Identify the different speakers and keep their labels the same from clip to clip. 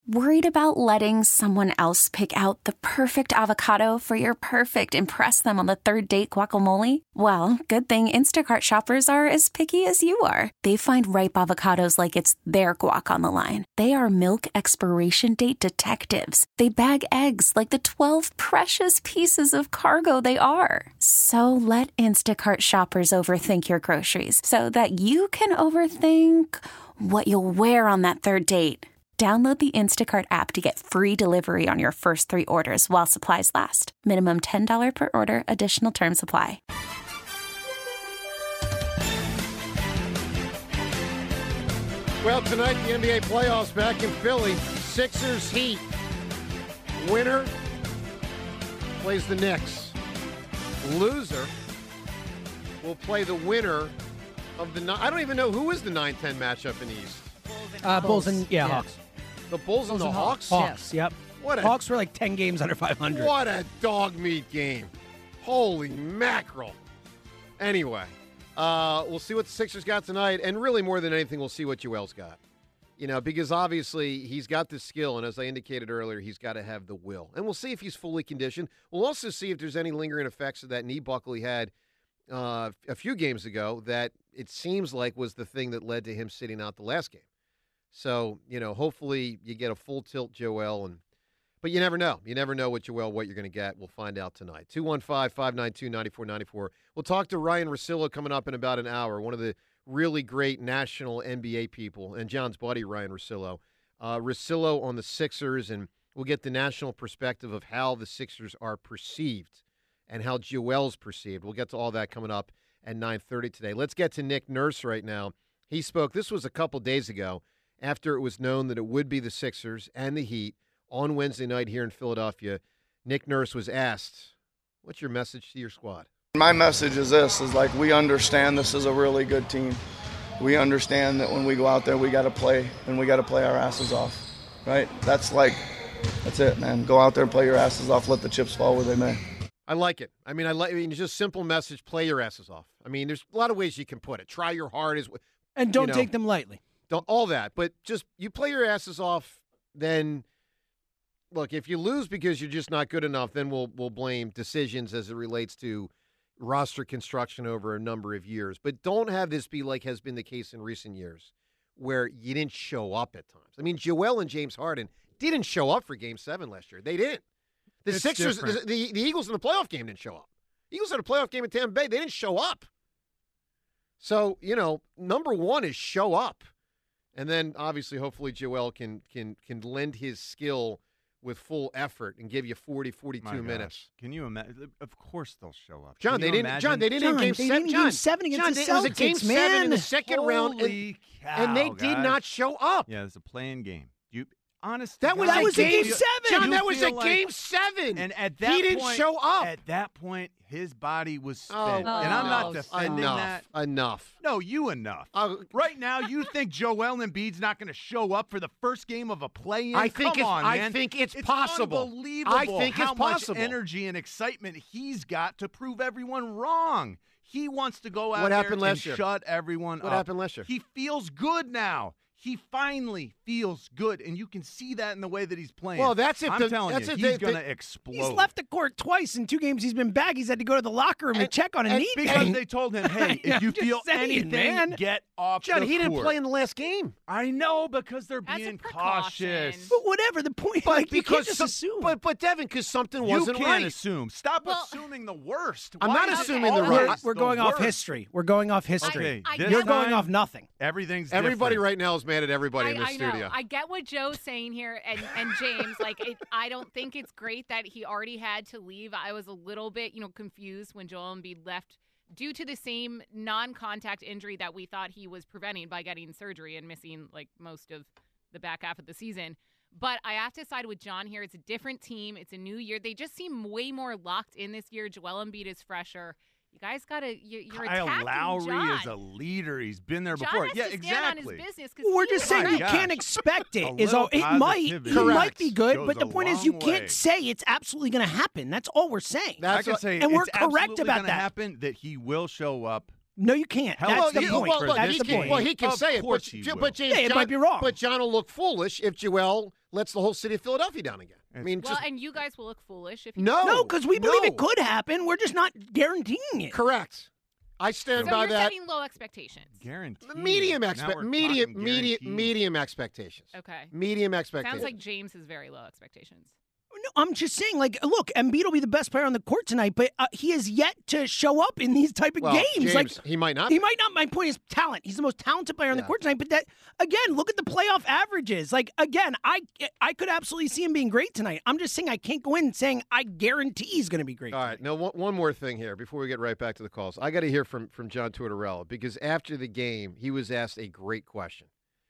Speaker 1: Worried about letting someone else pick out the perfect avocado for your perfect impress them on the third date guacamole? Well, good thing Instacart shoppers are as picky as you are. They find ripe avocados like it's their guac on the line. They are milk expiration date detectives. They bag eggs like the 12 precious pieces of cargo they are. So let Instacart shoppers overthink your groceries so that you can overthink what you'll wear on that third date. Download the Instacart app to get free delivery on your first 3 orders while supplies last. Minimum $10 per order. Additional terms apply.
Speaker 2: Well, tonight the NBA playoffs back in Philly. Sixers Heat. Winner plays the Knicks. Loser will play the winner of the... I don't even know who is the 9-10 matchup in the East.
Speaker 3: Bulls and Hawks.
Speaker 2: The Bulls and the Hawks?
Speaker 3: Hawks, yep. Hawks were like 10 games under 500.
Speaker 2: What a dog meat game. Holy mackerel. Anyway, we'll see what the Sixers got tonight, and really more than anything, we'll see what Joel's got. You know, because obviously he's got the skill, and as I indicated earlier, he's got to have the will. And we'll see if he's fully conditioned. We'll also see if there's any lingering effects of that knee buckle he had a few games ago that it seems like was the thing that led to him sitting out the last game. So, you know, hopefully you get a full tilt Joel. But you never know. You never know what you're going to get. We'll find out tonight. 215-592-9494. We'll talk to Ryan Russillo coming up in about an hour, one of the really great national NBA people, and John's buddy, Ryan Russillo. Russillo on the Sixers, and we'll get the national perspective of how the Sixers are perceived and how Joel's perceived. We'll get to all that coming up at 9:30 today. Let's get to Nick Nurse right now. He spoke, this was a couple days ago, after it was known that it would be the Sixers and the Heat on Wednesday night here in Philadelphia. Nick Nurse was asked, what's your message to your squad?
Speaker 4: My message is this, is like we understand this is a really good team. We understand that when we go out there, we got to play, and we got to play our asses off, right? That's it, man. Go out there, play your asses off, let the chips fall where they may.
Speaker 2: I like it. I mean, just simple message, play your asses off. I mean, there's a lot of ways you can put it. Try your hardest.
Speaker 3: And don't take them lightly.
Speaker 2: All that, but just you play your asses off, then look, if you lose because you're just not good enough, then we'll blame decisions as it relates to roster construction over a number of years. But don't have this be like has been the case in recent years where you didn't show up at times. I mean, Joel and James Harden didn't show up for Game 7 last year. They didn't. The Sixers, the Eagles in the playoff game didn't show up. Eagles had a playoff game in Tampa Bay. They didn't show up. So, number one is show up. And then, obviously, hopefully, Joel can lend his skill with full effort and give you 40, 42 minutes.
Speaker 5: Can you imagine? Of course they'll show up.
Speaker 2: John, they didn't in Game 7.
Speaker 3: Game 7 against the Celtics,
Speaker 2: it was a Game 7 in the second round, and they did not show up.
Speaker 5: Yeah, it's a playing game. Honestly,
Speaker 2: that was a Game 7. John, that was a Game 7.
Speaker 5: And at that
Speaker 2: he didn't show up.
Speaker 5: At that point, his body was spent. And I'm not defending that.
Speaker 2: Enough.
Speaker 5: No, enough. Right now, you think Joel Embiid's not going to show up for the first game of a play-in?
Speaker 2: I think it's possible.
Speaker 5: Unbelievable
Speaker 2: I think
Speaker 5: how
Speaker 2: it's possible.
Speaker 5: Much energy and excitement he's got to prove everyone wrong. He wants to go out there and shut everyone up.
Speaker 2: What happened last year?
Speaker 5: He feels good now. He finally feels good, and you can see that in the way that he's playing.
Speaker 2: Well,
Speaker 5: he's going to explode.
Speaker 3: He's left the court twice in 2 games. He's been back. He's had to go to the locker room to check on a knee.
Speaker 5: Because they told him, hey, if you feel anything, get off the court.
Speaker 2: John, he didn't play in the last game.
Speaker 5: I know, because they're being cautious.
Speaker 3: But whatever, the point, you can't just assume.
Speaker 2: But Devin, because something wasn't right.
Speaker 5: You can't assume. Stop assuming the worst.
Speaker 2: I'm not assuming the worst.
Speaker 3: We're going off history. You're going off nothing.
Speaker 5: Everything's
Speaker 2: Everybody
Speaker 5: different.
Speaker 2: right now is mad at everybody in this studio.
Speaker 6: I get what Joe's saying here, and James. I don't think it's great that he already had to leave. I was a little bit, confused when Joel Embiid left due to the same non-contact injury that we thought he was preventing by getting surgery and missing most of the back half of the season. But I have to side with John here. It's a different team. It's a new year. They just seem way more locked in this year. Joel Embiid is fresher. You guys got to. You're attacking
Speaker 5: Kyle Lowry
Speaker 6: John.
Speaker 5: is a leader. He's been there
Speaker 6: John
Speaker 5: before.
Speaker 6: has
Speaker 5: Yeah,
Speaker 6: to stand
Speaker 5: exactly.
Speaker 6: on his business
Speaker 3: we're just saying you can't expect it. It might be good, but the point is you can't say it's absolutely going to happen. That's all we're saying.
Speaker 5: I can say
Speaker 3: and we're
Speaker 5: it's
Speaker 3: correct about
Speaker 5: gonna
Speaker 3: that.
Speaker 5: Happen that he will show up
Speaker 3: No, you can't. That's the point. That's the point.
Speaker 2: Well, he can say it, but James,
Speaker 3: it might be wrong.
Speaker 2: But John will look foolish if Joel lets the whole city of Philadelphia down again. I mean,
Speaker 6: and you guys will look foolish if you
Speaker 3: no, because we believe it could happen. We're just not guaranteeing it.
Speaker 2: Correct. I stand by that.
Speaker 6: So you're setting low expectations.
Speaker 2: Medium expectations.
Speaker 6: Okay.
Speaker 2: Medium expectations.
Speaker 6: Sounds like James has very low expectations.
Speaker 3: No, I'm just saying, look, Embiid will be the best player on the court tonight, but he has yet to show up in these type of games.
Speaker 2: James, he might not.
Speaker 3: He might not. My point is talent. He's the most talented player on the court tonight. But that, again, look at the playoff averages. Again, I could absolutely see him being great tonight. I'm just saying I can't go in saying I guarantee he's going to be great.
Speaker 2: All right. Now, one more thing here before we get right back to the calls. I got to hear from John Tortorella because after the game, he was asked a great question.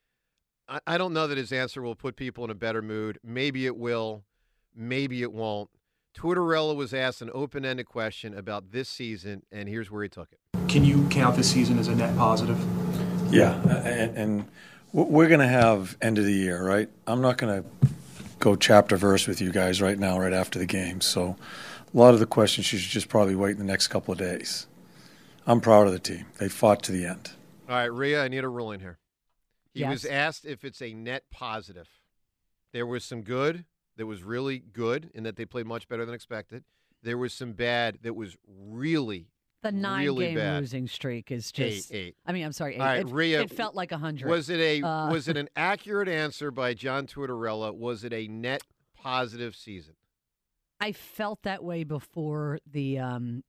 Speaker 2: I don't know that his answer will put people in a better mood. Maybe it will. Maybe it won't. Tortorella was asked an open-ended question about this season, and here's where he took it.
Speaker 7: Can you count this season as a net positive?
Speaker 8: Yeah, and we're going to have end of the year, right? I'm not going to go chapter verse with you guys right now, right after the game. So a lot of the questions you should just probably wait the next couple of days. I'm proud of the team. They fought to the end.
Speaker 2: All right, Rhea, I need a ruling here. He
Speaker 9: Yes.
Speaker 2: was asked if it's a net positive. There was some good that was really good in that they played much better than expected. There was some bad that was really
Speaker 9: The 9-game
Speaker 2: bad.
Speaker 9: losing streak is just
Speaker 2: Eight.
Speaker 9: I mean, I'm sorry, 8.
Speaker 2: All right, Rhea,
Speaker 9: it felt like 100.
Speaker 2: Was it an accurate answer by John Tortorella? Was it a net positive season?
Speaker 9: I felt that way before the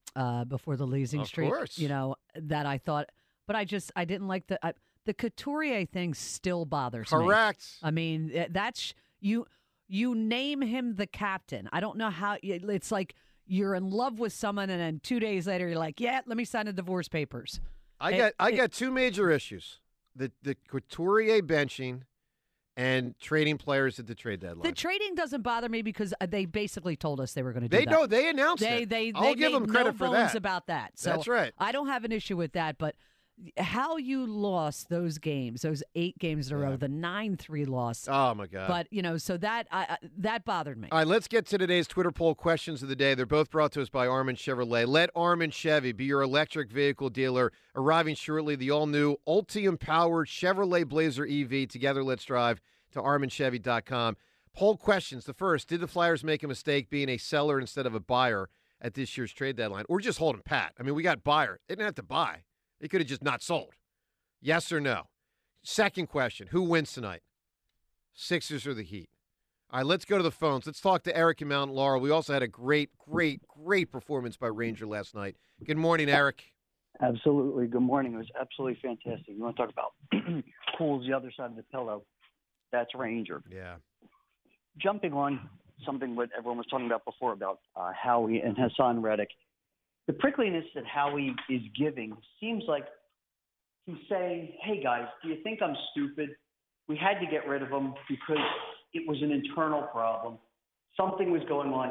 Speaker 9: losing streak.
Speaker 2: Of course.
Speaker 9: You know, that I thought, but I didn't like the Couturier thing still bothers me.
Speaker 2: Correct.
Speaker 9: I mean, that's you name him the captain. I don't know how it's like you're in love with someone and then 2 days later you're like, yeah, let me sign the divorce papers.
Speaker 2: I got two major issues: the Couturier benching and trading players at the trade deadline.
Speaker 9: The trading doesn't bother me because they basically told us they were going to do that.
Speaker 2: They announced it. I'll give them credit for that.
Speaker 9: About that. So
Speaker 2: that's right.
Speaker 9: I don't have an issue with that, but how you lost those games, those 8 games in a row, the 9-3 loss.
Speaker 2: Oh, my God.
Speaker 9: But, so that bothered me.
Speaker 2: All right, let's get to today's Twitter poll questions of the day. They're both brought to us by Armin Chevrolet. Let Armin Chevy be your electric vehicle dealer. Arriving shortly, the all-new Ultium-powered Chevrolet Blazer EV. Together, let's drive to ArminChevy.com. Poll questions. The first, did the Flyers make a mistake being a seller instead of a buyer at this year's trade deadline? Or just holding pat? I mean, we got buyer. They didn't have to buy. They could have just not sold. Yes or no? Second question, who wins tonight? Sixers or the Heat? All right, let's go to the phones. Let's talk to Eric in Mount Laurel. We also had a great performance by Ranger last night. Good morning, Eric.
Speaker 10: Absolutely. Good morning. It was absolutely fantastic. You want to talk about Cool's the other side of the pillow? That's Ranger.
Speaker 2: Yeah.
Speaker 10: Jumping on something what everyone was talking about before about Howie and Hassan Reddick. The prickliness that Howie is giving seems like he's saying, hey, guys, do you think I'm stupid? We had to get rid of him because it was an internal problem. Something was going on.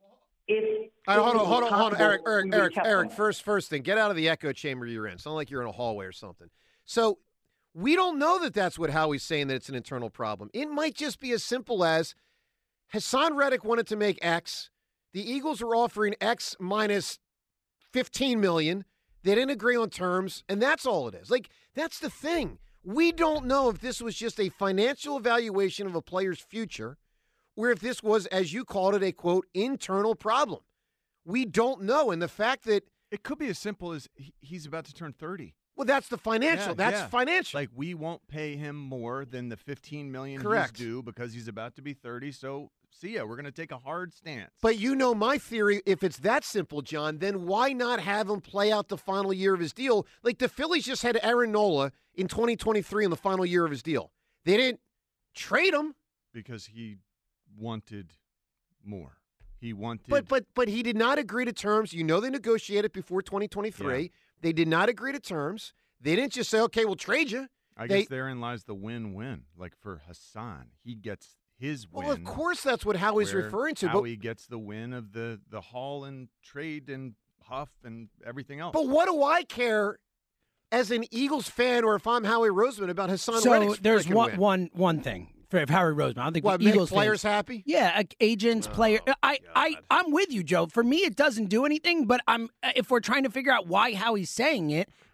Speaker 2: Hold on, Eric. First thing, get out of the echo chamber you're in. It's not like you're in a hallway or something. So we don't know that that's what Howie's saying, that it's an internal problem. It might just be as simple as Hassan Reddick wanted to make X. The Eagles were offering X minus $15 million. They didn't agree on terms, and that's all it is. Like, that's the thing. We don't know if this was just a financial evaluation of a player's future or if this was, as you called it, a, quote, internal problem. We don't know. And the fact that
Speaker 5: it could be as simple as he's about to turn 30.
Speaker 2: Well, that's the financial. Financial.
Speaker 5: Like, we won't pay him more than the $15 million
Speaker 2: Correct.
Speaker 5: He's due because he's about to be 30. So, see ya. We're going to take a hard stance.
Speaker 2: But you know my theory, if it's that simple, John, then why not have him play out the final year of his deal? Like, the Phillies just had Aaron Nola in 2023 in the final year of his deal. They didn't trade him.
Speaker 5: Because he wanted more. He wanted.
Speaker 2: But he did not agree to terms. You know they negotiated before 2023. Yeah. They did not agree to terms. They didn't just say, okay, we'll trade you.
Speaker 5: I guess therein lies the win-win. Like for Hassan, he gets his win.
Speaker 2: Well, of course that's what Howie's referring to.
Speaker 5: Howie gets the win of the Hall and trade and Huff and everything else.
Speaker 2: But what do I care as an Eagles fan or if I'm Howie Roseman about Hassan Reddick's
Speaker 3: So there's
Speaker 2: one
Speaker 3: thing. For Harry Roseman, I don't think
Speaker 2: what,
Speaker 3: Eagles
Speaker 2: players
Speaker 3: fans,
Speaker 2: happy.
Speaker 3: Yeah, agents, players. I'm with you, Joe. For me, it doesn't do anything. But if we're trying to figure out why Howie's saying it,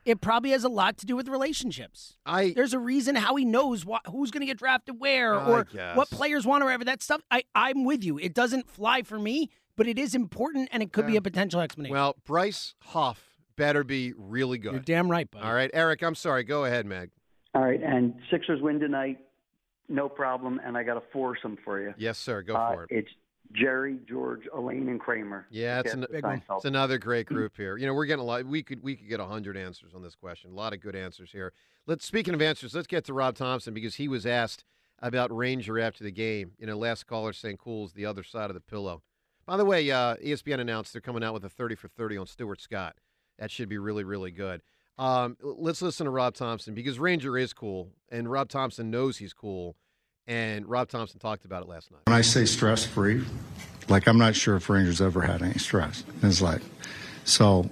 Speaker 3: It probably has a lot to do with relationships. There's a reason Howie knows who's going to get drafted where or what players want or whatever. That stuff, I'm with you. It doesn't fly for me, but it is important, and it could be a potential explanation.
Speaker 2: Well, Bryce Huff better be really good.
Speaker 3: You're damn right, buddy.
Speaker 2: All right, Eric, I'm sorry. Go ahead, Meg.
Speaker 10: All right, and Sixers win tonight, no problem, and I got a foursome for you.
Speaker 2: Yes, sir. Go for it.
Speaker 10: It's Jerry, George, Elaine, and Kramer.
Speaker 2: Yeah, it's another great group here. We're getting a lot. We could get 100 answers on this question. A lot of good answers here. Speaking of answers, let's get to Rob Thompson because he was asked about Ranger after the game. Last caller saying Cool's the other side of the pillow. By the way, ESPN announced they're coming out with a 30 for 30 on Stuart Scott. That should be really, really good. Let's listen to Rob Thompson because Ranger is cool, and Rob Thompson knows he's cool, and Rob Thompson talked about it last night.
Speaker 11: When I say stress-free, I'm not sure if Ranger's ever had any stress in his life. So,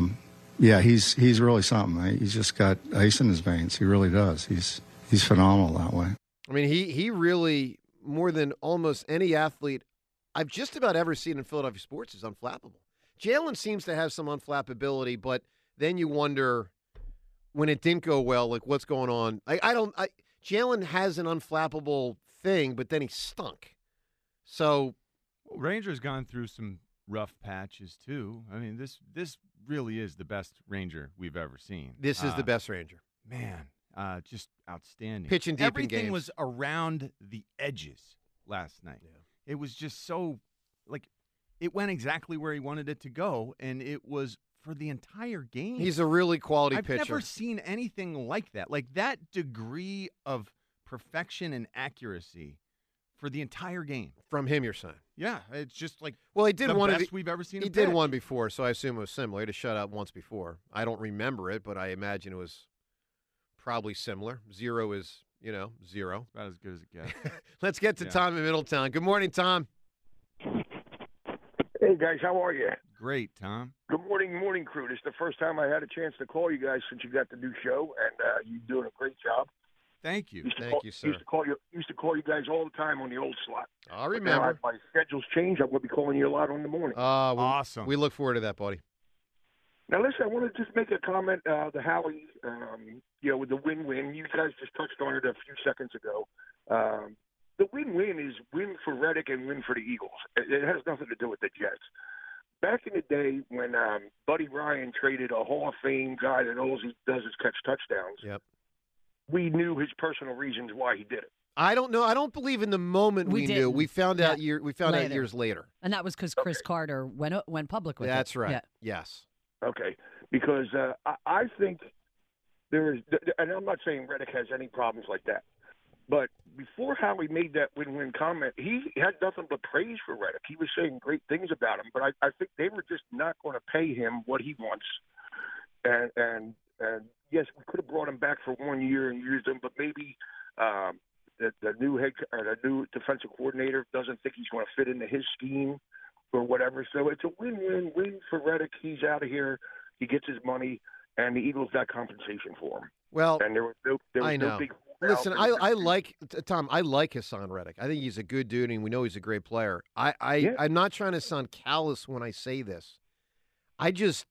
Speaker 11: he's really something. He's just got ice in his veins. He really does. He's phenomenal that way.
Speaker 2: I mean, he really, more than almost any athlete I've just about ever seen in Philadelphia sports, is unflappable. Jalen seems to have some unflappability, but then you wonder when it didn't go well, what's going on. Jalen has an unflappable thing, but then he stunk. So,
Speaker 5: Ranger's gone through some rough patches too. I mean, this really is the best Ranger we've ever seen.
Speaker 2: This is the best Ranger.
Speaker 5: Man, just outstanding.
Speaker 2: Pitching deep
Speaker 5: Everything
Speaker 2: in games.
Speaker 5: was around the edges last night. Yeah. It was just so it went exactly where he wanted it to go, and it was for the entire game.
Speaker 2: He's a really quality pitcher.
Speaker 5: I've never seen anything like that. That degree of perfection and accuracy for the entire game.
Speaker 2: From him, you're saying?
Speaker 5: Yeah, it's just
Speaker 2: he did
Speaker 5: the
Speaker 2: one
Speaker 5: best we've ever seen.
Speaker 2: He did one before, so I assume it was similar. He had a shutout once before. I don't remember it, but I imagine it was probably similar. 0 is, 0.
Speaker 5: About as good as it gets.
Speaker 2: Let's get to Tom in Middletown. Good morning, Tom.
Speaker 12: Hey, guys, how are you?
Speaker 5: Great, Tom.
Speaker 12: Good morning, crew. This is the first time I had a chance to call you guys since you got the new show, and you're doing a great job.
Speaker 5: Thank you.
Speaker 2: Thank you, sir.
Speaker 12: Used to call you guys all the time on the old slot.
Speaker 2: I remember.
Speaker 12: Now, my schedule's changed. I'm going to be calling you a lot on the morning.
Speaker 5: Awesome.
Speaker 2: We look forward to that, buddy.
Speaker 12: Now, listen, I want to just make a comment. The Howie, with the win-win, you guys just touched on it a few seconds ago. The win-win is win for Reddick and win for the Eagles. It has nothing to do with the Jets. Back in the day when Buddy Ryan traded a Hall of Fame guy that all he does is catch touchdowns, we knew his personal reasons why he did it.
Speaker 2: I don't know. I don't believe in the moment we knew. We found out out years later.
Speaker 9: And that was because Chris Carter went public with it.
Speaker 2: That's right.
Speaker 9: Yeah.
Speaker 2: Yes.
Speaker 12: Okay. Because I think there is, and I'm not saying Reddick has any problems like that, but before Howie made that win-win comment, he had nothing but praise for Reddick. He was saying great things about him, but I think they were just not going to pay him what he wants. And yes, we could have brought him back for 1 year and used him, but maybe the new defensive coordinator doesn't think he's going to fit into his scheme or whatever. So it's a win-win for Reddick. He's out of here. He gets his money, and the Eagles got compensation for him.
Speaker 2: Well,
Speaker 12: and there was no big.
Speaker 2: Listen, I like Tom. I like Hassan Reddick. I think he's a good dude, and we know he's a great player. I'm not trying to sound callous when I say this. I just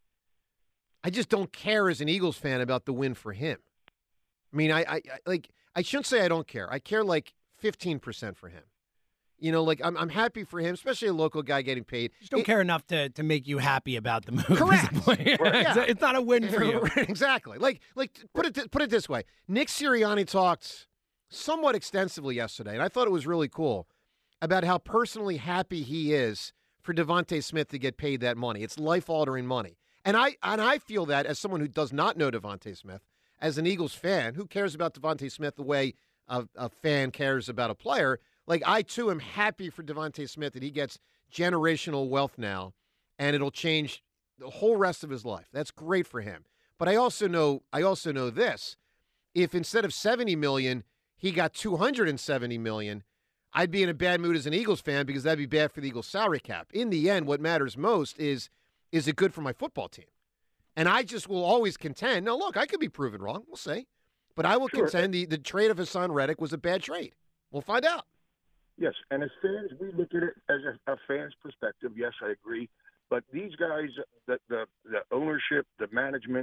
Speaker 2: don't care as an Eagles fan about the win for him. I mean, I shouldn't say I don't care. I care 15% for him. I'm happy for him, especially a local guy getting paid.
Speaker 3: Just don't care enough to make you happy about the move.
Speaker 2: Correct.
Speaker 3: It's not a win for you.
Speaker 2: Exactly. Put it this way. Nick Sirianni talked somewhat extensively yesterday, and I thought it was really cool about how personally happy he is for Devontae Smith to get paid that money. It's life-altering money. And I feel that as someone who does not know Devontae Smith, as an Eagles fan, who cares about Devontae Smith the way a fan cares about a player. I, too, am happy for Devontae Smith that he gets generational wealth now, and it'll change the whole rest of his life. That's great for him. But I also know this. If instead of $70 million, he got $270 million, I'd be in a bad mood as an Eagles fan because that'd be bad for the Eagles' salary cap. In the end, what matters most is it good for my football team? And I just will always contend. Now, look, I could be proven wrong. We'll see. But I will contend the trade of Hassan Reddick was a bad trade. We'll find out.
Speaker 12: Yes, and as fans, we look at it as a fan's perspective. Yes, I agree. But these guys, the ownership, the management,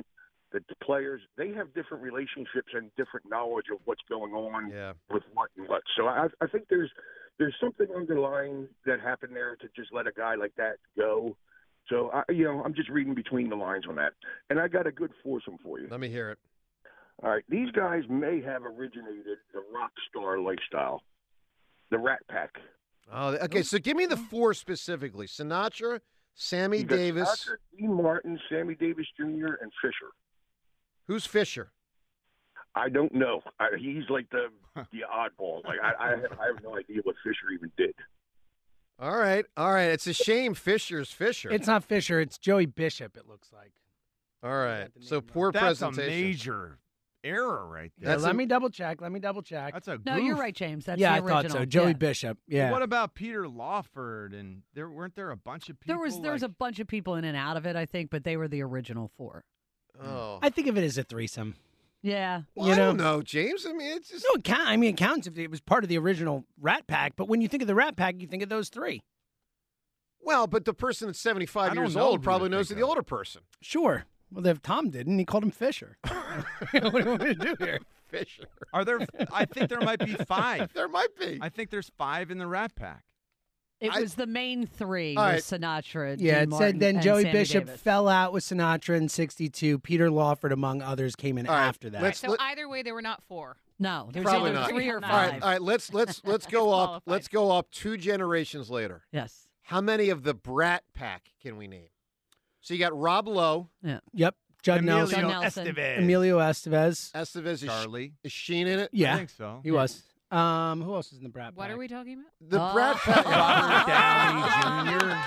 Speaker 12: that the players, they have different relationships and different knowledge of what's going on with what and what. So I think there's something underlying that happened there to just let a guy like that go. So, I'm just reading between the lines on that. And I got a good foursome for you.
Speaker 2: Let me hear it.
Speaker 12: All right. These guys may have originated the rock star lifestyle, the Rat Pack.
Speaker 2: Oh, okay. So give me the four specifically. Sinatra, Sammy Davis.
Speaker 12: Sinatra, Dean Martin, Sammy Davis Jr., and Fisher.
Speaker 2: Who's Fisher?
Speaker 12: I don't know. He's like the oddball. Like I have no idea what Fisher even did.
Speaker 2: All right. It's a shame Fisher's Fisher.
Speaker 3: It's not Fisher. It's Joey Bishop, it looks like.
Speaker 2: All right. So poor
Speaker 5: That's
Speaker 2: presentation.
Speaker 5: a major error right there.
Speaker 3: Let me double check.
Speaker 5: That's a goof.
Speaker 9: No, you're right, James. That's
Speaker 3: yeah,
Speaker 9: the original.
Speaker 3: I thought so. Joey Bishop. Yeah.
Speaker 5: Well, what about Peter Lawford? And weren't there a bunch of people?
Speaker 9: There was a bunch of people in and out of it, I think, but they were the original four.
Speaker 2: Oh.
Speaker 3: I think of it as a threesome.
Speaker 9: Yeah.
Speaker 2: Well, I don't know, James. I mean, it's just
Speaker 3: no. It counts if it was part of the original Rat Pack. But when you think of the Rat Pack, you think of those three.
Speaker 2: Well, but the person that's 75 years old probably knows the older person.
Speaker 3: Sure. Well, if Tom didn't, he called him Fisher. What do you want me to do here?
Speaker 2: Fisher.
Speaker 5: Are there? I think there might be 5.
Speaker 2: There might be.
Speaker 5: I think there's 5 in the Rat Pack.
Speaker 9: It was the main 3
Speaker 2: All
Speaker 9: was
Speaker 2: right.
Speaker 9: Sinatra.
Speaker 3: Yeah,
Speaker 9: Dean
Speaker 3: it
Speaker 9: Martin,
Speaker 3: said then
Speaker 9: and
Speaker 3: Joey
Speaker 9: Sammy
Speaker 3: Bishop
Speaker 9: Davis.
Speaker 3: fell out with Sinatra in '62. Peter Lawford, among others, came in
Speaker 2: All right,
Speaker 3: after that.
Speaker 6: So either way, they were not 4.
Speaker 9: No, there's
Speaker 2: Probably
Speaker 9: either
Speaker 2: not.
Speaker 9: 3 or
Speaker 6: All
Speaker 9: 5.
Speaker 2: All right. Let's go up. Let's go up 2 generations later.
Speaker 9: Yes.
Speaker 2: How many of the Brat Pack can we name? So you got Rob Lowe.
Speaker 9: Yeah.
Speaker 3: Yep. Judd
Speaker 5: Emilio
Speaker 3: Nelson.
Speaker 5: Estevez.
Speaker 3: Emilio Estevez.
Speaker 2: Estevez.
Speaker 5: Charlie.
Speaker 2: Is Sheen in it?
Speaker 3: Yeah.
Speaker 5: I think so.
Speaker 3: He was. Who else is in the Brat Pack?
Speaker 6: What are we talking about?
Speaker 2: The Brat Pack.
Speaker 5: Robert Downey Jr.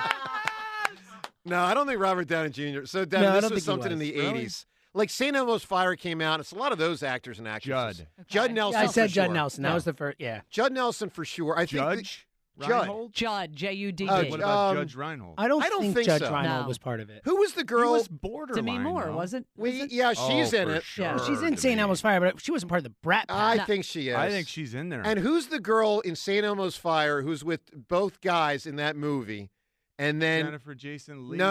Speaker 2: No, I don't think Robert Downey Jr. So, Devin,
Speaker 3: No, I
Speaker 2: this
Speaker 3: don't
Speaker 2: was
Speaker 3: think he
Speaker 2: something in
Speaker 3: was.
Speaker 2: the
Speaker 3: Really?
Speaker 2: 80s. Like St. Elmo's Fire came out. It's a lot of those actors and actresses. Judd Nelson.
Speaker 3: Yeah, I said
Speaker 2: for
Speaker 3: Judd
Speaker 2: sure.
Speaker 3: Nelson. That was the first. Yeah.
Speaker 2: Judd Nelson for sure. I think
Speaker 5: Judge.
Speaker 2: Judd.
Speaker 5: Reinhold?
Speaker 9: Judd, J-U-D-D.
Speaker 5: What about Judge Reinhold?
Speaker 3: I don't think
Speaker 2: so.
Speaker 3: Judge Reinhold
Speaker 9: No.
Speaker 3: was part of it.
Speaker 2: Who was the
Speaker 5: He
Speaker 2: girl?
Speaker 5: was borderline.
Speaker 9: Demi Moore,
Speaker 5: though.
Speaker 9: wasn't?
Speaker 2: Yeah, she's in
Speaker 5: for
Speaker 2: it.
Speaker 5: Sure,
Speaker 3: Yeah, she's in St. Elmo's Fire, but she wasn't part of the Brat Pack.
Speaker 2: I think she is.
Speaker 5: I think she's in there.
Speaker 2: And who's the girl in St. Elmo's Fire who's with both guys in that movie? And then
Speaker 5: Jennifer Jason Leigh.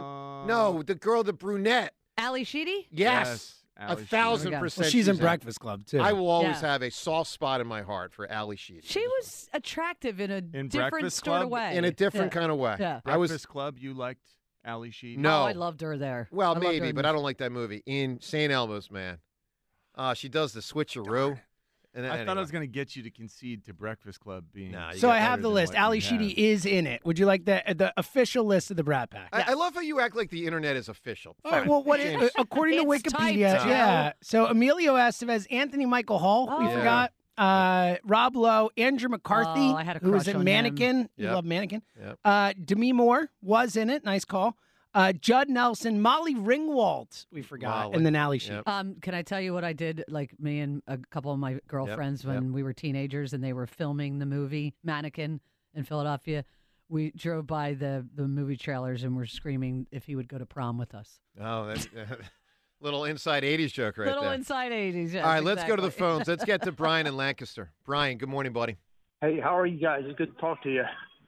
Speaker 2: no, the girl, the brunette.
Speaker 9: Ali Sheedy?
Speaker 2: Yes.
Speaker 5: Ally
Speaker 2: 1,000%.
Speaker 3: Well, she's in
Speaker 2: in it.
Speaker 3: Breakfast Club too.
Speaker 2: I will always
Speaker 9: Yeah.
Speaker 2: have a soft spot in my heart for Ali Sheedy.
Speaker 9: She was attractive in a different
Speaker 5: Breakfast
Speaker 9: sort of
Speaker 5: Club?
Speaker 9: way.
Speaker 2: in a different
Speaker 9: Yeah.
Speaker 2: kind of way.
Speaker 9: Yeah.
Speaker 2: I was
Speaker 5: Breakfast Club, you liked Ali Sheedy?
Speaker 2: No.
Speaker 9: Oh, I loved her there.
Speaker 2: well,
Speaker 9: I loved her
Speaker 2: maybe,
Speaker 9: in
Speaker 2: but
Speaker 9: the-
Speaker 2: I don't like that movie. In St. Elmo's, man. She does the switcheroo. And
Speaker 5: I
Speaker 2: anyway.
Speaker 5: thought I was going to get you to concede to Breakfast Club being.
Speaker 2: Nah, you
Speaker 3: So
Speaker 2: got
Speaker 3: I have
Speaker 5: better
Speaker 3: the
Speaker 5: than
Speaker 3: list.
Speaker 5: what
Speaker 3: Ali
Speaker 5: we
Speaker 3: Sheedy
Speaker 5: have.
Speaker 3: is in it. Would you like the official list of the Brat Pack?
Speaker 2: I love how you act like the internet is official.
Speaker 3: All right,
Speaker 2: Fine.
Speaker 3: well,
Speaker 2: James.
Speaker 3: according to
Speaker 9: It's
Speaker 3: Wikipedia,
Speaker 9: typed,
Speaker 3: yeah. So Emilio Estevez, Anthony Michael Hall, we
Speaker 9: Oh.
Speaker 3: forgot. Rob Lowe, Andrew McCarthy,
Speaker 9: Oh, I had a
Speaker 3: who was
Speaker 9: crush
Speaker 3: in
Speaker 9: on
Speaker 3: Mannequin. You
Speaker 2: Yep.
Speaker 3: love Mannequin.
Speaker 2: Yep.
Speaker 3: Demi Moore was in it. Nice call. Judd Nelson, Molly Ringwald, we forgot,
Speaker 2: Molly.
Speaker 3: and then Ali Sheedy.
Speaker 2: Yep.
Speaker 9: Can I tell you what I did? Like me and a couple of my girlfriends when we were teenagers and they were filming the movie Mannequin in Philadelphia. We drove by the movie trailers and were screaming if he would go to prom with us.
Speaker 2: Oh, that's little inside 80s joke right
Speaker 9: Little
Speaker 2: there.
Speaker 9: inside 80s. Yes,
Speaker 2: All right, let's go to the
Speaker 9: exactly.
Speaker 2: phones. Let's get to Brian in Lancaster. Brian, good morning, buddy.
Speaker 13: Hey, how are you guys? It's good to talk to you.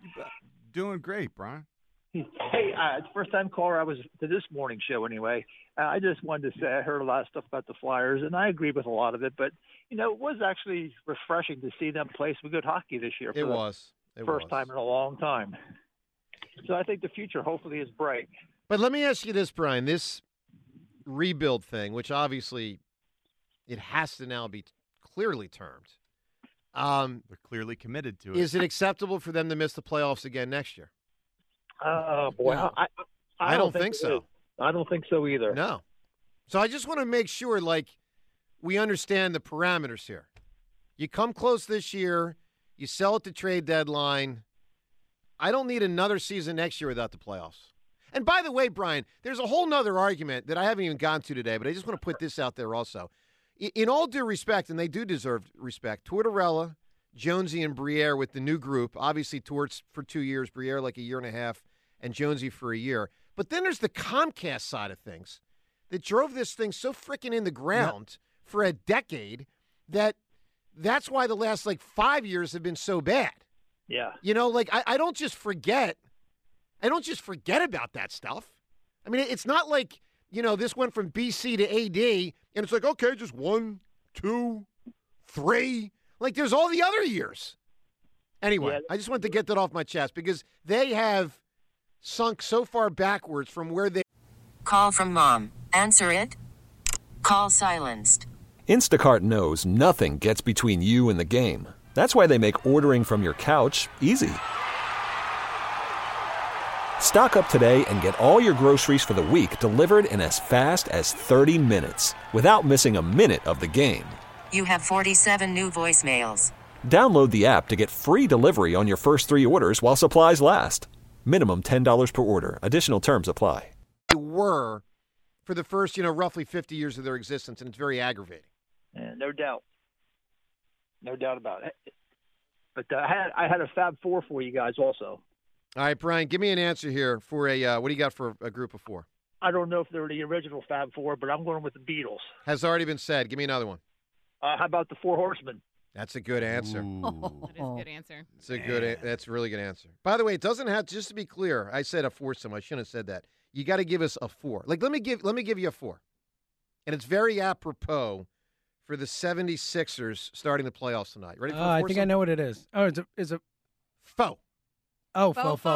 Speaker 5: Doing great, Brian.
Speaker 13: Hey, it's the first time caller I was to this morning show anyway. I just wanted to say I heard a lot of stuff about the Flyers, and I agree with a lot of it. But, you know, it was actually refreshing to see them play some good hockey this year.
Speaker 2: It was.
Speaker 13: First time in a long time. So I think the future hopefully is bright.
Speaker 2: But let me ask you this, Brian. This rebuild thing, which obviously it has to now be clearly termed.
Speaker 5: They're clearly committed to it.
Speaker 2: Is it acceptable for them to miss the playoffs again next year?
Speaker 13: Oh, boy.
Speaker 2: No.
Speaker 13: I
Speaker 2: don't think
Speaker 13: it
Speaker 2: so.
Speaker 13: is. I don't think so either.
Speaker 2: No. So I just want to make sure, like, we understand the parameters here. You come close this year, you sell at the trade deadline. I don't need another season next year without the playoffs. And by the way, Brian, there's a whole nother argument that I haven't even gotten to today, but I just want to put this out there also. In all due respect, and they do deserve respect, Tortorella, Jonesy, and Briere with the new group, obviously Torts for 2 years, Briere like a year and a half, and Jonesy for a year. But then there's the Comcast side of things that drove this thing so freaking in the ground for a decade that's why the last, 5 years have been so bad.
Speaker 13: Yeah.
Speaker 2: You know, I don't just forget about that stuff. I mean, it's not like this went from BC to AD, and it's like, okay, just 1, 2, 3. Like, there's all the other years. Anyway, I just wanted to get that off my chest because they have sunk so far backwards from where they...
Speaker 14: Call from mom. Answer it. Call silenced.
Speaker 15: Instacart knows nothing gets between you and the game. That's why they make ordering from your couch easy. Stock up today and get all your groceries for the week delivered in as fast as 30 minutes without missing a minute of the game.
Speaker 14: You have 47 new voicemails.
Speaker 15: Download the app to get free delivery on your first 3 orders while supplies last. Minimum $10 per order. Additional terms apply.
Speaker 2: They were for the first, roughly 50 years of their existence, and it's very aggravating.
Speaker 13: Yeah, no doubt. No doubt about it. But I had a Fab Four for you guys also.
Speaker 2: All right, Brian, give me an answer here for what do you got for a group of 4?
Speaker 13: I don't know if they're the original Fab Four, but I'm going with the Beatles.
Speaker 2: Has already been said. Give me another one.
Speaker 13: How about the Four Horsemen?
Speaker 2: That's a good answer.
Speaker 6: That is a good answer.
Speaker 2: That's a really good answer. By the way, it doesn't have, just to be clear, I said a foursome. I shouldn't have said that. You got to give us a 4. Like, let me give you a 4. And it's very apropos for the 76ers starting the playoffs tonight. Ready for a foursome?
Speaker 3: I think I know what it is. Oh, it's a
Speaker 2: foe.
Speaker 3: Oh,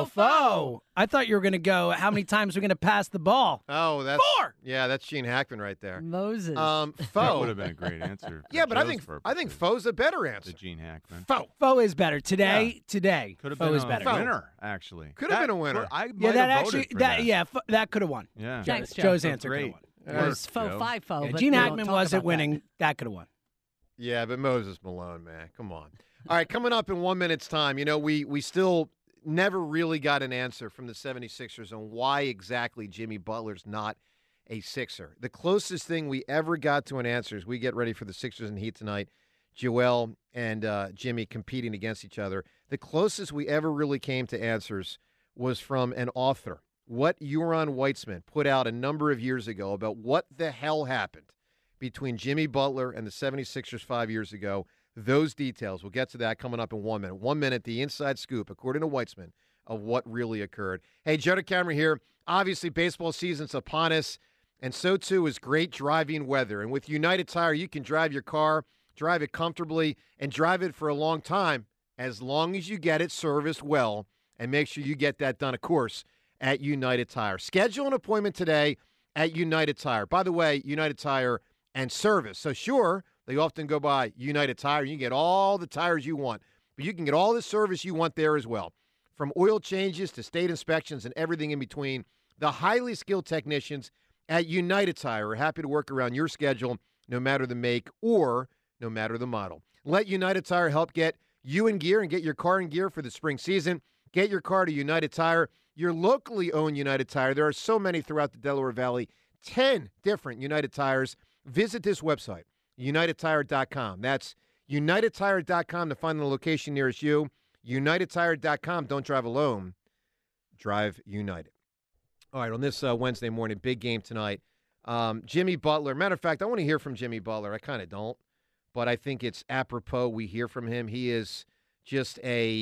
Speaker 3: fo. I thought you were going to go, how many times are we going to pass the ball?
Speaker 2: Oh, that's
Speaker 3: 4.
Speaker 2: Yeah, that's Gene Hackman right there.
Speaker 9: Moses.
Speaker 2: Foe
Speaker 5: That would have been a great answer.
Speaker 2: Yeah, but I think foe's a better answer.
Speaker 5: The Gene Hackman.
Speaker 2: Foe
Speaker 3: is better. Today,
Speaker 5: could have
Speaker 3: foe
Speaker 5: been
Speaker 3: is better.
Speaker 5: a winner, actually.
Speaker 2: Could have been a winner.
Speaker 5: I might have voted for that.
Speaker 3: That could have won.
Speaker 5: Yeah.
Speaker 9: Thanks, Joe.
Speaker 3: Joe's answer could have
Speaker 5: Great.
Speaker 3: won.
Speaker 9: It was faux,
Speaker 3: Yeah,
Speaker 9: but
Speaker 3: Gene
Speaker 9: we don't
Speaker 3: Hackman
Speaker 9: talk
Speaker 3: wasn't
Speaker 9: about
Speaker 3: winning. That could have won.
Speaker 2: Yeah, but Moses Malone, man. Come on. All right, coming up in 1 minute's time, we still never really got an answer from the 76ers on why exactly Jimmy Butler's not a Sixer. The closest thing we ever got to an answer as we get ready for the Sixers and Heat tonight, Joel and Jimmy competing against each other. The closest we ever really came to answers was from an author. What Euron Weitzman put out a number of years ago about what the hell happened between Jimmy Butler and the 76ers 5 years ago. Those details, we'll get to that coming up in 1 minute. 1 minute, the inside scoop, according to Weitzman, of what really occurred. Hey, Joe DeCamera here. Obviously, baseball season's upon us, and so too is great driving weather. And with United Tire, you can drive your car, drive it comfortably, and drive it for a long time, as long as you get it serviced well, and make sure you get that done, of course, at United Tire. Schedule an appointment today at United Tire. By the way, United Tire and service. So sure, they often go by United Tire. You can get all the tires you want, but you can get all the service you want there as well. From oil changes to state inspections and everything in between, the highly skilled technicians at United Tire are happy to work around your schedule, no matter the make or no matter the model. Let United Tire help get you in gear and get your car in gear for the spring season. Get your car to United Tire, your locally owned United Tire. There are so many throughout the Delaware Valley, 10 different United Tires. Visit this website, UnitedTire.com. That's UnitedTire.com to find the location nearest you. UnitedTire.com. Don't drive alone. Drive United. All right, on this Wednesday morning, big game tonight. Jimmy Butler. Matter of fact, I want to hear from Jimmy Butler. I kind of don't, but I think it's apropos we hear from him. He is just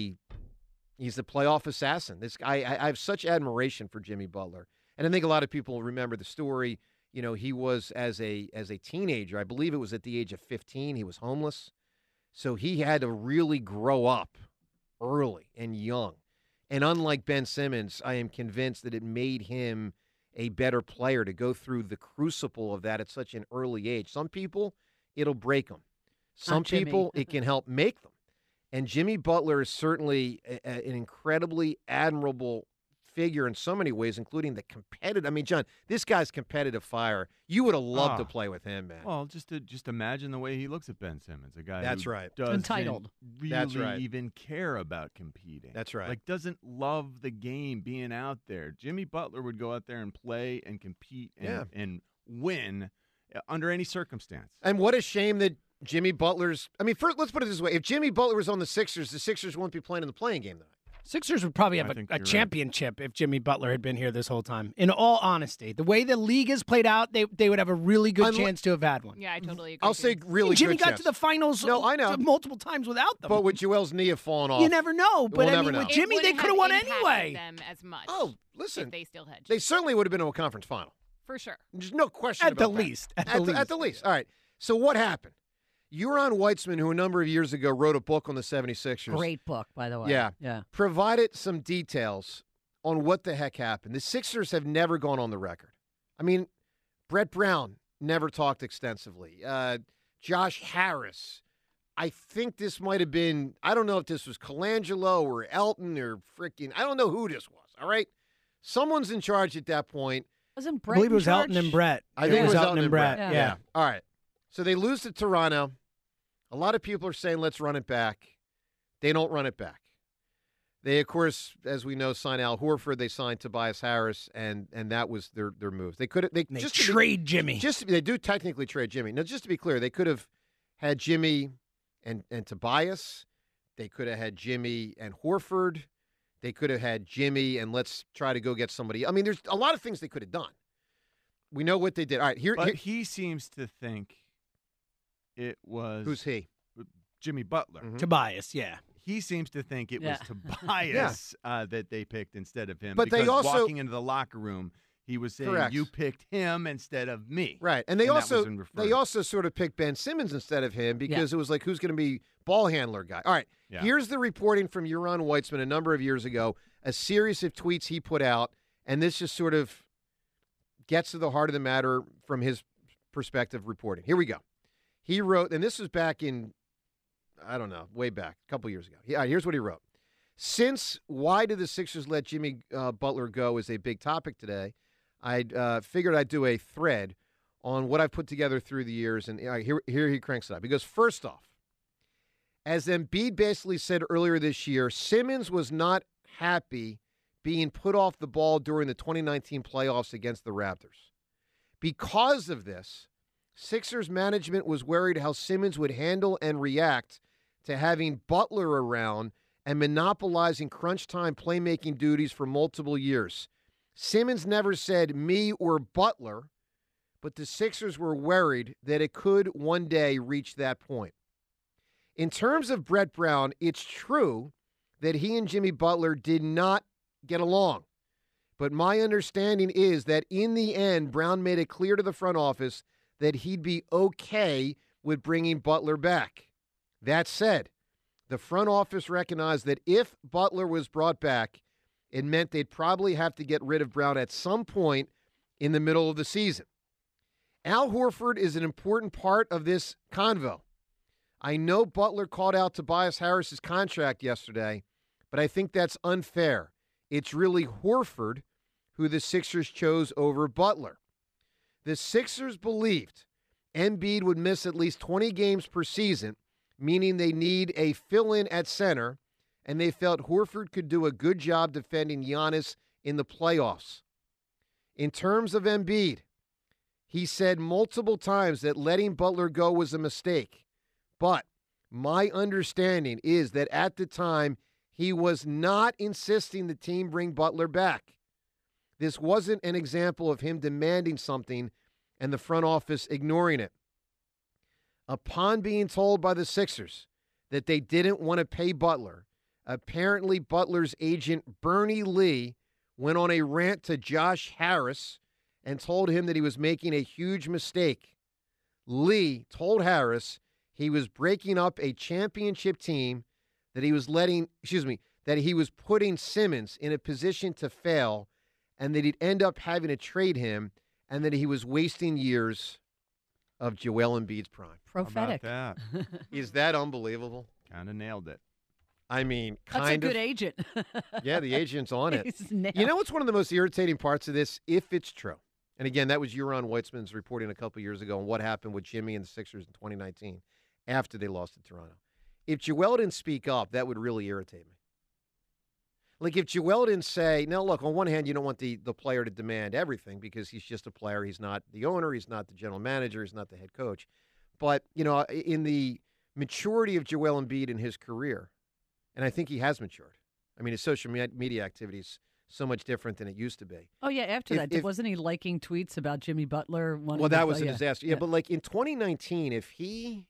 Speaker 2: he's the playoff assassin. This guy, I have such admiration for Jimmy Butler. And I think a lot of people remember the story. He was as a teenager, I believe it was at the age of 15, he was homeless. So he had to really grow up early and young. And unlike Ben Simmons, I am convinced that it made him a better player to go through the crucible of that at such an early age. Some people, it'll break them. Some people, it can help make them. And Jimmy Butler is certainly an incredibly admirable figure in so many ways, including the competitive. I mean, John, this guy's competitive fire. You would have loved to play with him, man.
Speaker 5: Well, just imagine the way he looks at Ben Simmons, a guy
Speaker 2: That's
Speaker 5: who
Speaker 2: right.
Speaker 5: doesn't
Speaker 9: entitled.
Speaker 5: really
Speaker 2: That's right.
Speaker 5: even care about competing.
Speaker 2: That's right.
Speaker 5: Like, doesn't love the game, being out there. Jimmy Butler would go out there and play and compete and win under any circumstance.
Speaker 2: And what a shame that Jimmy Butler's – I mean, first, let's put it this way. If Jimmy Butler was on the Sixers wouldn't be playing in the playing game tonight.
Speaker 3: Sixers would probably have a championship if Jimmy Butler had been here this whole time. In all honesty, the way the league has played out, they would have a really good chance to have had one.
Speaker 6: Yeah, I totally agree.
Speaker 2: I'll say really
Speaker 3: Jimmy
Speaker 2: good
Speaker 3: got
Speaker 2: chance.
Speaker 3: to the finals multiple times without them.
Speaker 2: But with Joel's knee have fallen off.
Speaker 3: You never know. But
Speaker 2: We'll
Speaker 3: I
Speaker 2: never
Speaker 3: mean,
Speaker 2: know.
Speaker 3: with Jimmy, they could have won anyway.
Speaker 6: Them as much.
Speaker 2: Oh, listen.
Speaker 6: If they still had.
Speaker 2: They certainly would have been to a conference final.
Speaker 6: For sure.
Speaker 2: There's no question
Speaker 3: At
Speaker 2: about
Speaker 3: the
Speaker 2: that.
Speaker 3: least.
Speaker 2: At the least. All right. So what happened? Joran Weitzman, who a number of years ago wrote a book on the 76ers.
Speaker 9: Great book, by the way.
Speaker 2: Yeah. Provided some details on what the heck happened. The Sixers have never gone on the record. I mean, Brett Brown never talked extensively. Josh Harris. I think this might have been, I don't know if this was Colangelo or Elton or freaking, I don't know who this was, all right? Someone's in charge at that point.
Speaker 9: Wasn't Brett
Speaker 3: I believe it was
Speaker 9: in charge?
Speaker 3: Elton and Brett.
Speaker 2: I think it was Elton and Brett.
Speaker 3: Yeah.
Speaker 2: All right. So they lose to Toronto. A lot of people are saying, let's run it back. They don't run it back. They, of course, as we know, sign Al Horford. They signed Tobias Harris, and that was their moves. They could they just
Speaker 3: trade Jimmy.
Speaker 2: They do technically trade Jimmy. Now, just to be clear, they could have had Jimmy and Tobias. They could have had Jimmy and Horford. They could have had Jimmy and let's try to go get somebody. I mean, there's a lot of things they could have done. We know what they did. All right, here.
Speaker 5: He seems to think it was.
Speaker 2: Who's he?
Speaker 5: Jimmy Butler.
Speaker 3: Mm-hmm. Tobias, yeah.
Speaker 5: He seems to think it was Tobias that they picked instead of him.
Speaker 2: But
Speaker 5: because
Speaker 2: they also
Speaker 5: walking into the locker room, he was saying,
Speaker 2: correct.
Speaker 5: You picked him instead of me.
Speaker 2: Right. And they also sort of picked Ben Simmons instead of him because it was like, who's going to be ball handler guy? All right.
Speaker 5: Yeah.
Speaker 2: Here's the reporting from Joran Weitzman a number of years ago, a series of tweets he put out, and this just sort of gets to the heart of the matter from his perspective reporting. Here we go. He wrote, and this was back in, I don't know, way back, a couple years ago. Here's what he wrote. Since why did the Sixers let Jimmy Butler go is a big topic today, I figured I'd do a thread on what I've put together through the years, and here he cranks it up. He goes, first off, as Embiid basically said earlier this year, Simmons was not happy being put off the ball during the 2019 playoffs against the Raptors. Because of this, Sixers management was worried how Simmons would handle and react to having Butler around and monopolizing crunch time playmaking duties for multiple years. Simmons never said me or Butler, but the Sixers were worried that it could one day reach that point. In terms of Brett Brown, it's true that he and Jimmy Butler did not get along. But my understanding is that in the end, Brown made it clear to the front office that he'd be okay with bringing Butler back. That said, the front office recognized that if Butler was brought back, it meant they'd probably have to get rid of Brown at some point in the middle of the season. Al Horford is an important part of this convo. I know Butler called out Tobias Harris's contract yesterday, but I think that's unfair. It's really Horford who the Sixers chose over Butler. The Sixers believed Embiid would miss at least 20 games per season, meaning they need a fill-in at center, and they felt Horford could do a good job defending Giannis in the playoffs. In terms of Embiid, he said multiple times that letting Butler go was a mistake. But my understanding is that at the time, he was not insisting the team bring Butler back. This wasn't an example of him demanding something and the front office ignoring it. Upon being told by the Sixers that they didn't want to pay Butler, apparently Butler's agent Bernie Lee went on a rant to Josh Harris and told him that he was making a huge mistake. Lee told Harris he was breaking up a championship team, that he was putting Simmons in a position to fail, and that he'd end up having to trade him, and that he was wasting years of Joel Embiid's prime.
Speaker 9: Prophetic.
Speaker 5: How about that?
Speaker 2: Is that unbelievable?
Speaker 5: Kind of nailed it.
Speaker 2: I mean,
Speaker 9: That's a good agent.
Speaker 2: Yeah, the agent's on it.
Speaker 9: He's nailed.
Speaker 2: You know what's one of the most irritating parts of this, if it's true? And again, that was Joran Weitzman's reporting a couple years ago on what happened with Jimmy and the Sixers in 2019 after they lost to Toronto. If Joel didn't speak up, that would really irritate me. Like if Joel didn't say, now look, on one hand, you don't want the player to demand everything because he's just a player. He's not the owner. He's not the general manager. He's not the head coach. But, you know, in the maturity of Joel Embiid in his career, and I think he has matured. I mean, his social media activity is so much different than it used to be.
Speaker 9: Oh, yeah, after that. Wasn't he liking tweets about Jimmy Butler?
Speaker 2: Well, that was a disaster. Yeah, but like in 2019, if he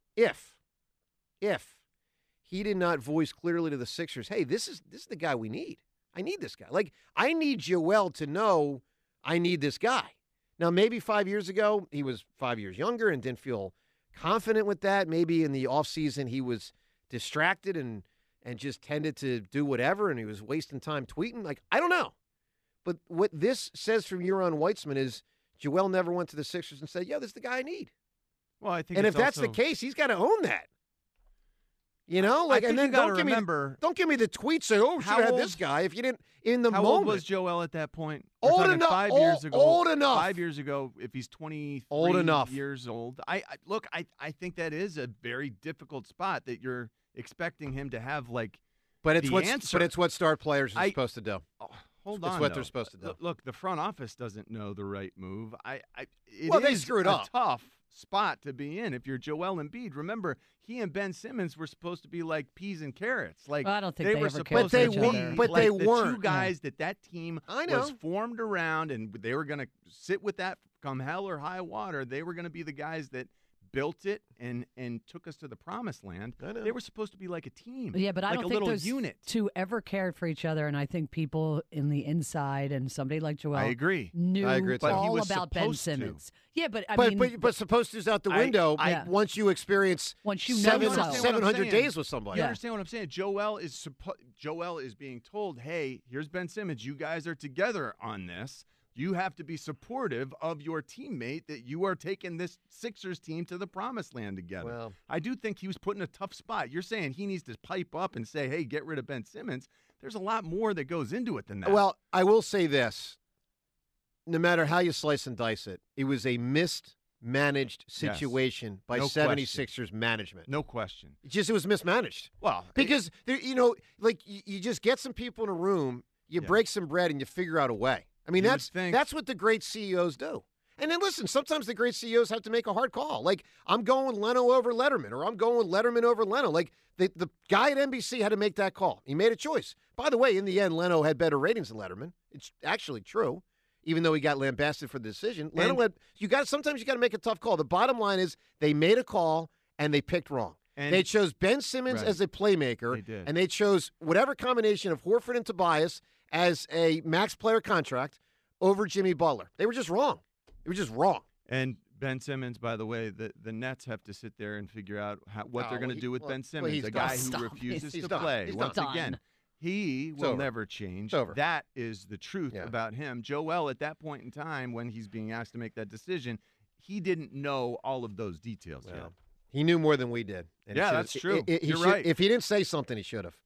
Speaker 2: did not voice clearly to the Sixers, hey, this is the guy we need. I need this guy. Like, I need Joel to know I need this guy. Now, maybe 5 years ago, he was 5 years younger and didn't feel confident with that. Maybe in the offseason he was distracted and just tended to do whatever, and he was wasting time tweeting. Like, I don't know. But what this says from Euron Weitzman is Joel never went to the Sixers and said, this is the guy I need.
Speaker 5: Well, I think
Speaker 2: and if that's the case, he's got to own that. You know, like, and then don't give me the tweet saying, "Oh, should have had this guy." If you didn't in the moment.
Speaker 5: How old was Joel at that point?
Speaker 2: Old enough.
Speaker 5: 5 years ago.
Speaker 2: Old enough.
Speaker 5: 5 years ago, if he's 23 years old, I think that is a very difficult spot that you're expecting him to have. Like,
Speaker 2: but it's
Speaker 5: answer.
Speaker 2: But it's what star players are supposed to do.
Speaker 5: Hold on.
Speaker 2: It's what they're supposed to do.
Speaker 5: Look, the front office doesn't know the right move.
Speaker 2: They screwed up.
Speaker 5: Tough spot to be in if you're Joel Embiid. Remember, he and Ben Simmons were supposed to be like peas and carrots. Like,
Speaker 9: I don't think
Speaker 5: they were supposed to be,
Speaker 2: but
Speaker 5: like
Speaker 2: they
Speaker 5: the
Speaker 2: weren't.
Speaker 5: Two guys that team was formed around, and they were going to sit with that come hell or high water. They were going to be the guys that built it and took us to the promised land. They were supposed to be like a team.
Speaker 9: Yeah, but I
Speaker 5: like
Speaker 9: don't
Speaker 5: a
Speaker 9: think
Speaker 5: little
Speaker 9: those
Speaker 5: unit.
Speaker 9: two ever cared for each other, and I think people in the inside and somebody like Joel
Speaker 5: I agree.
Speaker 9: knew
Speaker 5: but
Speaker 9: all
Speaker 5: he was
Speaker 9: about Ben
Speaker 5: supposed
Speaker 9: Simmons.
Speaker 5: To.
Speaker 9: Yeah, but
Speaker 2: but supposed to's out the window once you experience 700 days with somebody.
Speaker 5: You understand what I'm saying? Joel is being told, "Hey, here's Ben Simmons. You guys are together on this. You have to be supportive of your teammate that you are taking this Sixers team to the promised land together."
Speaker 2: Well,
Speaker 5: I do think he was put in a tough spot. You're saying he needs to pipe up and say, "Hey, get rid of Ben Simmons." There's a lot more that goes into it than that.
Speaker 2: Well, I will say this. No matter how you slice and dice it, it was a mismanaged situation by 76ers management.
Speaker 5: No question.
Speaker 2: It was mismanaged.
Speaker 5: Well,
Speaker 2: because, you just get some people in a room, you break some bread, and you figure out a way. I mean, that's what the great CEOs do. And then listen, sometimes the great CEOs have to make a hard call. Like, I'm going Leno over Letterman, or I'm going Letterman over Leno. Like, the guy at NBC had to make that call. He made a choice. By the way, in the end, Leno had better ratings than Letterman. It's actually true, even though he got lambasted for the decision. Sometimes you got to make a tough call. The bottom line is they made a call and they picked wrong. And they chose Ben Simmons as a playmaker, and they chose whatever combination of Horford and Tobias as a max player contract over Jimmy Butler. They were just wrong. It was just wrong.
Speaker 5: And Ben Simmons, by the way, the Nets have to sit there and figure out what they're going to do with Ben Simmons, a guy who refuses to play. Once again, he will never change. That is the truth about him. Joel, at that point in time, when he's being asked to make that decision, he didn't know all of those details yet.
Speaker 2: He knew more than we did. And
Speaker 5: that's true. You're right.
Speaker 2: If he didn't say something, he should have.